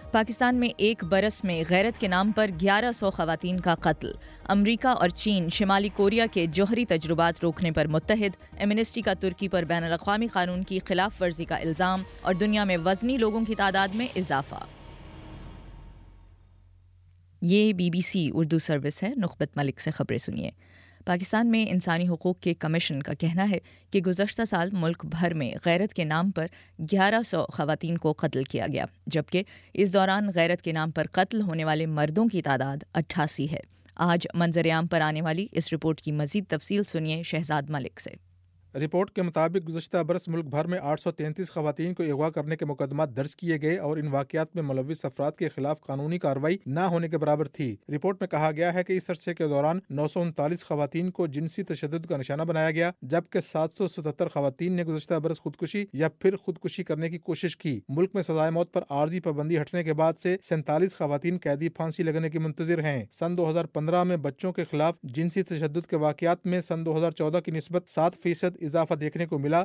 پاکستان میں ایک برس میں غیرت کے نام پر 1100 خواتین کا قتل۔ امریکہ اور چین شمالی کوریا کے جوہری تجربات روکنے پر متحد۔ ایمنسٹی کا ترکی پر بین الاقوامی قانون کی خلاف ورزی کا الزام، اور دنیا میں وزنی لوگوں کی تعداد میں اضافہ۔ یہ BBC اردو سروس ہے۔ نخبت ملک سے خبریں سنیے۔ پاکستان میں انسانی حقوق کے کمیشن کا کہنا ہے کہ گزشتہ سال ملک بھر میں غیرت کے نام پر 1100 خواتین کو قتل کیا گیا، جبکہ اس دوران غیرت کے نام پر قتل ہونے والے مردوں کی تعداد 88 ہے۔ آج منظر عام پر آنے والی اس رپورٹ کی مزید تفصیل سنیے شہزاد ملک سے۔ رپورٹ کے مطابق گزشتہ برس ملک بھر میں 833 خواتین کو اغوا کرنے کے مقدمات درج کیے گئے اور ان واقعات میں ملوث افراد کے خلاف قانونی کارروائی نہ ہونے کے برابر تھی۔ رپورٹ میں کہا گیا ہے کہ اس عرصے کے دوران 939 خواتین کو جنسی تشدد کا نشانہ بنایا گیا، جبکہ 777 خواتین نے گزشتہ برس خودکشی یا پھر خودکشی کرنے کی کوشش کی۔ ملک میں سزائے موت پر عارضی پابندی ہٹنے کے بعد سے 47 خواتین قیدی پھانسی لگنے کی منتظر ہیں۔ سن 2015 میں بچوں کے خلاف جنسی تشدد کے واقعات میں سن 2014 کی نسبت 7% اضافہ دیکھنے کو ملا۔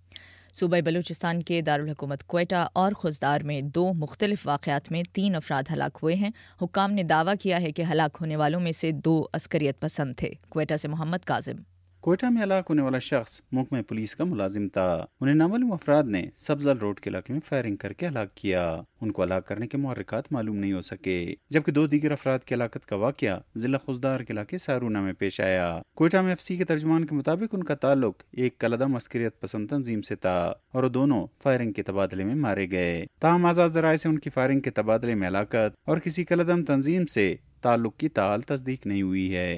صوبہ بلوچستان کے دارالحکومت کوئٹہ اور خضدار میں 2 مختلف واقعات میں 3 افراد ہلاک ہوئے ہیں۔ حکام نے دعویٰ کیا ہے کہ ہلاک ہونے والوں میں سے 2 عسکریت پسند تھے۔ کوئٹہ سے محمد کاظم۔ کوئٹہ میں ہلاک ہونے والا شخص محکمہ پولیس کا ملازم تھا۔ انہیں نامعلوم افراد نے سبزل روڈ کے علاقے میں فائرنگ کر کے ہلاک کیا۔ ان کو ہلاک کرنے کے محرکات معلوم نہیں ہو سکے، جبکہ 2 دیگر افراد کی ہلاکت کا واقعہ ضلع خضدار کے علاقے سارونہ میں پیش آیا۔ کوئٹہ میں FCC کے ترجمان کے مطابق ان کا تعلق ایک کالعدم عسکریت پسند تنظیم سے تھا اور وہ دونوں فائرنگ کے تبادلے میں مارے گئے۔ تاہم آزاد ذرائع سے ان کی فائرنگ کے تبادلے میں ہلاکت اور کسی کالعدم تنظیم سے تعلق کی تاحال تصدیق نہیں ہوئی ہے۔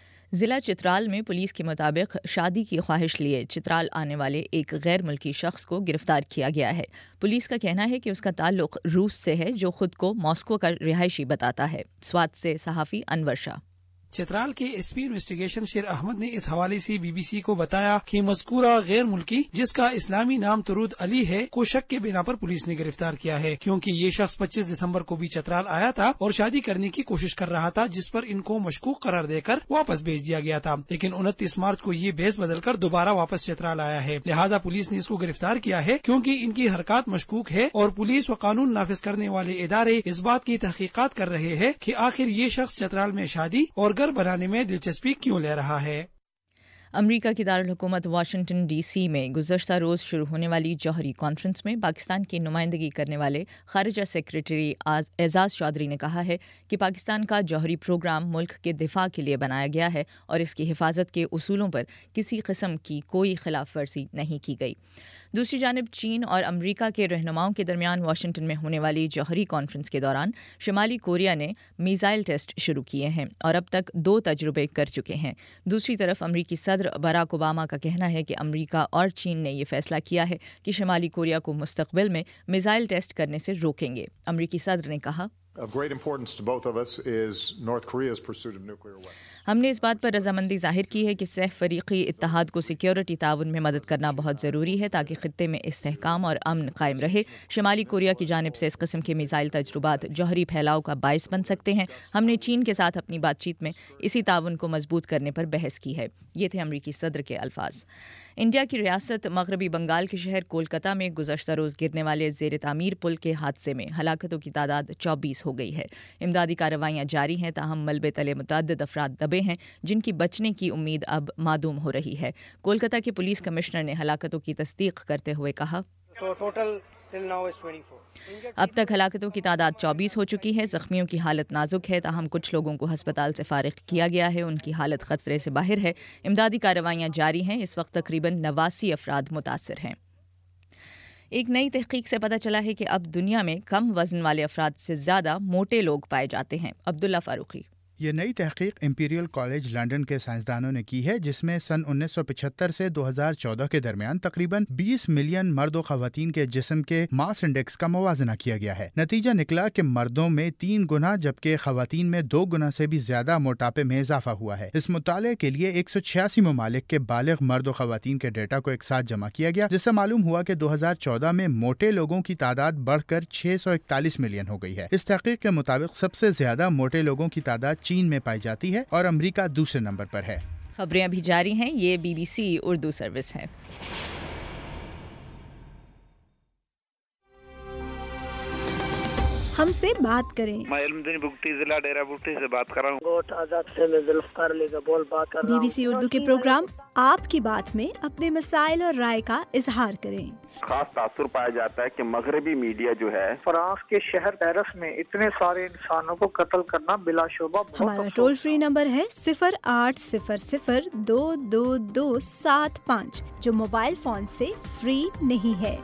ضلع چترال میں پولیس کے مطابق شادی کی خواہش لیے چترال آنے والے ایک غیر ملکی شخص کو گرفتار کیا گیا ہے۔ پولیس کا کہنا ہے کہ اس کا تعلق روس سے ہے، جو خود کو ماسکو کا رہائشی بتاتا ہے۔ سوات سے صحافی انور شاہ۔ چترال کے ایس پی انویسٹیگیشن شیر احمد نے اس حوالے سے BBC کو بتایا کہ مذکورہ غیر ملکی، جس کا اسلامی نام طرود علی ہے، کو شک کے بنا پر پولیس نے گرفتار کیا ہے، کیونکہ یہ شخص 25 دسمبر کو بھی چترال آیا تھا اور شادی کرنے کی کوشش کر رہا تھا، جس پر ان کو مشکوک قرار دے کر واپس بھیج دیا گیا تھا، لیکن 29 مارچ کو یہ بھیس بدل کر دوبارہ واپس چترال آیا ہے۔ لہٰذا پولیس نے اس کو گرفتار کیا ہے، کیونکہ ان کی حرکات مشکوک ہے اور پولیس و قانون نافذ کرنے والے ادارے اس بات کی تحقیقات کر رہے ہیں کہ آخر یہ شخص چترال میں شادی اور گھر بنانے میں دلچسپی کیوں لے رہا ہے۔ امریکہ کی دارالحکومت واشنگٹن DC میں گزشتہ روز شروع ہونے والی جوہری کانفرنس میں پاکستان کی نمائندگی کرنے والے خارجہ سیکریٹری اعزاز چودھری نے کہا ہے کہ پاکستان کا جوہری پروگرام ملک کے دفاع کے لیے بنایا گیا ہے اور اس کی حفاظت کے اصولوں پر کسی قسم کی کوئی خلاف ورزی نہیں کی گئی۔ دوسری جانب چین اور امریکہ کے رہنماؤں کے درمیان واشنگٹن میں ہونے والی جوہری کانفرنس کے دوران شمالی کوریا نے میزائل ٹیسٹ شروع کیے ہیں اور اب تک 2 تجربے کر چکے ہیں۔ دوسری طرف امریکی صدر باراک اوباما کا کہنا ہے کہ امریکہ اور چین نے یہ فیصلہ کیا ہے کہ شمالی کوریا کو مستقبل میں میزائل ٹیسٹ کرنے سے روکیں گے۔ امریکی صدر نے کہا، ہم نے اس بات پر رضامندی ظاہر کی ہے کہ سہ فریقی اتحاد کو سیکیورٹی تعاون میں مدد کرنا بہت ضروری ہے تاکہ خطے میں استحکام اور امن قائم رہے۔ شمالی کوریا کی جانب سے اس قسم کے میزائل تجربات جوہری پھیلاؤ کا باعث بن سکتے ہیں۔ ہم نے چین کے ساتھ اپنی بات چیت میں اسی تعاون کو مضبوط کرنے پر بحث کی ہے۔ یہ تھے امریکی صدر کے الفاظ۔ انڈیا کی ریاست مغربی بنگال کے شہر کولکتہ میں گزشتہ روز گرنے والے زیر تعمیر پل کے حادثے میں ہلاکتوں کی تعداد 24 ہو گئی ہے۔ امدادی کارروائیاں جاری ہیں، تاہم ملبے تلے متعدد افراد دبے ہیں جن کی بچنے کی امید اب معدوم ہو رہی ہے۔ کولکتہ کے پولیس کمشنر نے ہلاکتوں کی تصدیق کرتے ہوئے کہا، اب تک ہلاکتوں کی تعداد 24 ہو چکی ہے۔ زخمیوں کی حالت نازک ہے، تاہم کچھ لوگوں کو ہسپتال سے فارغ کیا گیا ہے، ان کی حالت خطرے سے باہر ہے۔ امدادی کارروائیاں جاری ہیں، اس وقت تقریباً 89 افراد متاثر ہیں۔ ایک نئی تحقیق سے پتہ چلا ہے کہ اب دنیا میں کم وزن والے افراد سے زیادہ موٹے لوگ پائے جاتے ہیں۔ عبداللہ فاروقی۔ یہ نئی تحقیق امپیریل کالج لنڈن کے سائنسدانوں نے کی ہے، جس میں سن 1975 سے 2014 کے درمیان تقریباً 20 ملین مرد و خواتین کے جسم کے ماس انڈیکس کا موازنہ کیا گیا ہے۔ نتیجہ نکلا کہ مردوں میں 3 گنا جبکہ خواتین میں 2 گنا سے بھی زیادہ موٹاپے میں اضافہ ہوا ہے۔ اس مطالعے کے لیے 186 ممالک کے بالغ مرد و خواتین کے ڈیٹا کو ایک ساتھ جمع کیا گیا، جس سے معلوم ہوا کہ 2014 میں موٹے لوگوں کی تعداد بڑھ کر 641 ملین ہو گئی ہے۔ اس تحقیق کے مطابق سب سے زیادہ موٹے لوگوں کی تعداد چین میں پائی جاتی ہے اور امریکہ دوسرے نمبر پر ہے۔ خبریں ابھی جاری ہیں، یہ BBC اردو سروس ہے۔ ہم سے بات کریں۔ میں علمدین بگٹی ضلع ڈیرہ بگٹی سے بات کر رہا ہوں۔ گوٹ آزاد سے میں ذوالفقار علی کا بول بات کر رہا ہوں۔ BBC اردو کے پروگرام آپ کی بات میں اپنے مسائل اور رائے کا اظہار کریں۔ خاص تاثر پایا جاتا ہے کہ مغربی میڈیا جو ہے فرانس کے شہر پیرس میں اتنے سارے انسانوں کو قتل کرنا بلا شبہ ہمارا ٹول فری نمبر ہے 0800-222275 جو موبائل فون سے فری نہیں ہے۔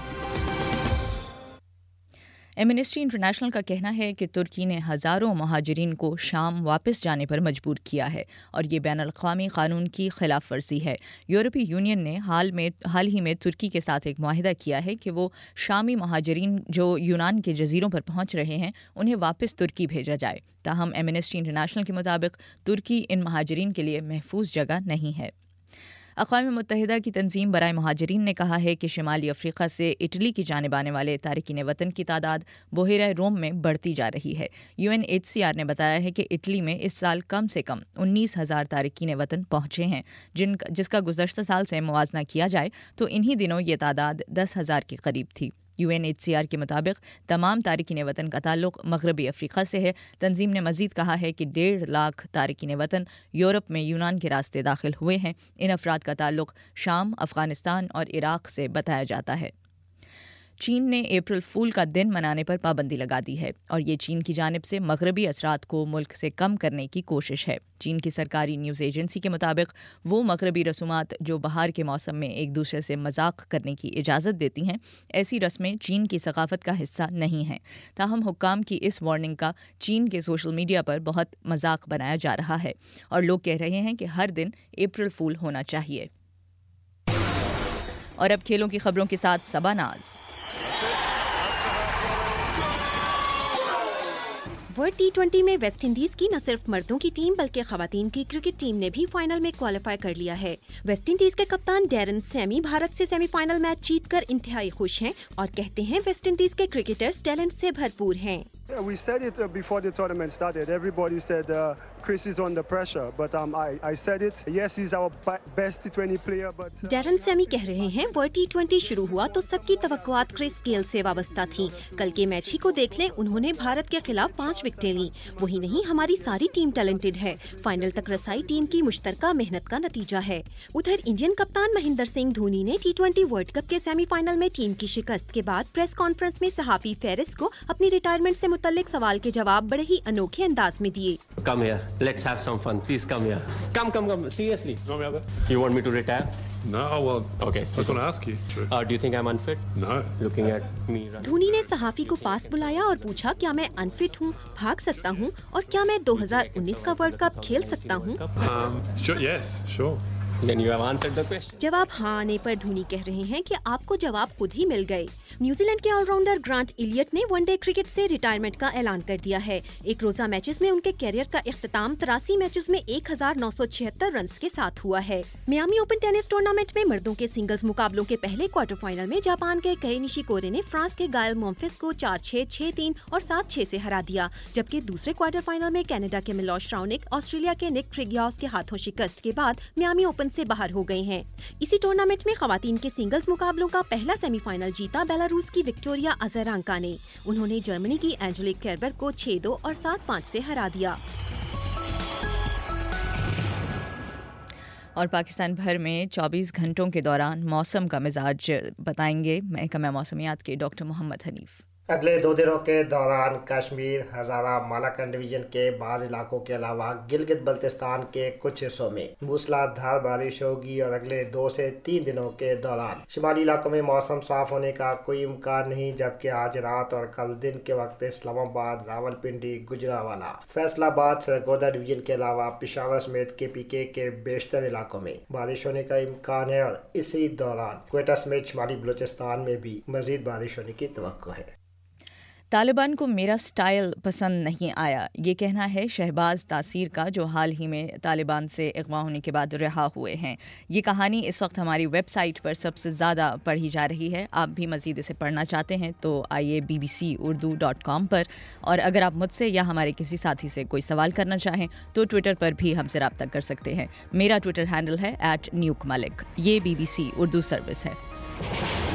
ایمنسٹی انٹرنیشنل کا کہنا ہے کہ ترکی نے ہزاروں مہاجرین کو شام واپس جانے پر مجبور کیا ہے اور یہ بین الاقوامی قانون کی خلاف ورزی ہے۔ یورپی یونین نے حال ہی میں ترکی کے ساتھ ایک معاہدہ کیا ہے کہ وہ شامی مہاجرین جو یونان کے جزیروں پر پہنچ رہے ہیں انہیں واپس ترکی بھیجا جائے، تاہم ایمنسٹی انٹرنیشنل کے مطابق ترکی ان مہاجرین کے لیے محفوظ جگہ نہیں ہے۔ اقوام متحدہ کی تنظیم برائے مہاجرین نے کہا ہے کہ شمالی افریقہ سے اٹلی کی جانب آنے والے تارکین وطن کی تعداد بحیرہ روم میں بڑھتی جا رہی ہے۔ UNHCR نے بتایا ہے کہ اٹلی میں اس سال کم سے کم 19,000 تارکین وطن پہنچے ہیں، جس کا گزشتہ سال سے موازنہ کیا جائے تو انہی دنوں یہ تعداد 10,000 کے قریب تھی۔ UNHCR کے مطابق تمام تارکین وطن کا تعلق مغربی افریقہ سے ہے۔ تنظیم نے مزید کہا ہے کہ 1.5 لاکھ تارکین وطن یورپ میں یونان کے راستے داخل ہوئے ہیں۔ ان افراد کا تعلق شام، افغانستان اور عراق سے بتایا جاتا ہے۔ چین نے اپریل فول کا دن منانے پر پابندی لگا دی ہے اور یہ چین کی جانب سے مغربی اثرات کو ملک سے کم کرنے کی کوشش ہے۔ چین کی سرکاری نیوز ایجنسی کے مطابق وہ مغربی رسومات جو بہار کے موسم میں ایک دوسرے سے مذاق کرنے کی اجازت دیتی ہیں، ایسی رسمیں چین کی ثقافت کا حصہ نہیں ہیں۔ تاہم حکام کی اس وارننگ کا چین کے سوشل میڈیا پر بہت مذاق بنایا جا رہا ہے اور لوگ کہہ رہے ہیں کہ ہر دن اپریل فول ہونا چاہیے۔ اور اب کھیلوں کی خبروں کے ساتھ صبا ناز۔ ورلڈ T20 میں ویسٹ انڈیز کی نہ صرف مردوں کی ٹیم بلکہ خواتین کی کرکٹ ٹیم نے بھی فائنل میں کوالیفائی کر لیا ہے۔ ویسٹ انڈیز کے کپتان ڈیرن سیمی بھارت سے سیمی فائنل میچ جیت کر انتہائی خوش ہیں اور کہتے ہیں ویسٹ انڈیز کے کرکٹرز ٹیلنٹ سے بھرپور ہیں۔ We said it before the tournament started. Everybody said Chris is under pressure, but I said it. Yes, he's our best T20 player, but Darren Sammy کہہ رہے ہیں ورلڈ T20 شروع ہوا تو سب کی توقعات کرس گیل سے وابستہ تھیں۔ کل کے میچ ہی کو دیکھ لیں، انہوں نے بھارت کے خلاف 5 وکٹیں لیں۔ وہی نہیں، ہماری ساری ٹیم ٹیلنٹڈ ہے۔ فائنل تک رسائی ٹیم کی مشترکہ محنت کا نتیجہ ہے۔ ادھر انڈین کپتان مہندر سنگھ دھونی نے T20 ورلڈ کپ کے سیمی فائنل میں ٹیم کی شکست کے بعد پریس کانفرنس میں صحافی فیرس کو اپنی ریٹائرمنٹ سے متعلق سوال کے جواب بڑے ہی انوکھے انداز میں دیے۔ Come here, let's have some fun. Please come here. Come. Seriously. You want me to retire? No, well, okay. I was going to ask you. Do you think I'm unfit? No. Looking at me. Dhoni نے صحافی کو پاس بلایا اور پوچھا کیا میں انفٹ ہوں، بھاگ سکتا ہوں اور کیا میں 2019 کا ورلڈ کپ کھیل سکتا ہوں؟ Sure, yes, sure. Then you have answered the question. جواب ہاں آنے پر دھونی کہہ رہے ہیں کہ آپ کو جواب خود ہی مل گئے۔ نیوزی لینڈ کے آل راؤنڈر گرانٹ ایلیٹ نے ون ڈے کرکٹ سے ریٹائرمنٹ کا اعلان کر دیا ہے۔ ایک روزہ میچز میں ان کے کیریئر کا اختتام 83 میچز میں 1976 رنز کے ساتھ ہوا ہے۔ میامی اوپن ٹینس ٹورنامنٹ میں مردوں کے سنگلز مقابلوں کے پہلے کوارٹر فائنل میں جاپان کے کئی نشیکورے نے فرانس کے گائل مونفس کو 4-6، 6-3 اور 7-6 سے ہرا دیا، جبکہ دوسرے کوارٹر فائنل میں کینیڈا کے ملوش راؤنک آسٹریلیا کے نک ٹریگیاس کے ہاتھوں شکست کے بعد میامی اوپن سے باہر ہو گئے ہیں۔ اسی ٹورنامنٹ میں خواتین کے سنگلز مقابلوں کا پہلا سیمی فائنل جیتا بیلاروس کی وکٹوریا ازارانکا نے۔ انہوں نے جرمنی کی اینجلک کیربر کو 6-2 اور 7-5 سے ہرا دیا۔ اور پاکستان بھر میں 24 گھنٹوں کے دوران موسم کا مزاج بتائیں گے محکمہ موسمیات کے ڈاکٹر محمد حنیف۔ اگلے 2 دنوں کے دوران کشمیر، ہزارہ، مالاکنڈ ڈویژن کے بعض علاقوں کے علاوہ گلگت بلتستان کے کچھ حصوں میں موسلادھار دھار بارش ہوگی اور اگلے 2 سے 3 دنوں کے دوران شمالی علاقوں میں موسم صاف ہونے کا کوئی امکان نہیں، جبکہ آج رات اور کل دن کے وقت اسلام آباد، راولپنڈی، گجرانوالہ، فیصل آباد، سرگودا ڈویژن کے علاوہ پشاور سمیت KPK کے بیشتر علاقوں میں بارش ہونے کا امکان ہے اور اسی دوران کوئٹہ سمیت شمالی بلوچستان میں بھی مزید بارش ہونے کی توقع ہے۔ طالبان کو میرا سٹائل پسند نہیں آیا، یہ کہنا ہے شہباز تاثیر کا، جو حال ہی میں طالبان سے اغوا ہونے کے بعد رہا ہوئے ہیں۔ یہ کہانی اس وقت ہماری ویب سائٹ پر سب سے زیادہ پڑھی جا رہی ہے۔ آپ بھی مزید اسے پڑھنا چاہتے ہیں تو آئیے bbcurdu.com پر، اور اگر آپ مجھ سے یا ہمارے کسی ساتھی سے کوئی سوال کرنا چاہیں تو ٹویٹر پر بھی ہم سے رابطہ کر سکتے ہیں۔ میرا ٹویٹر ہینڈل ہے @newkmalik۔ یہ BBC اردو سروس ہے۔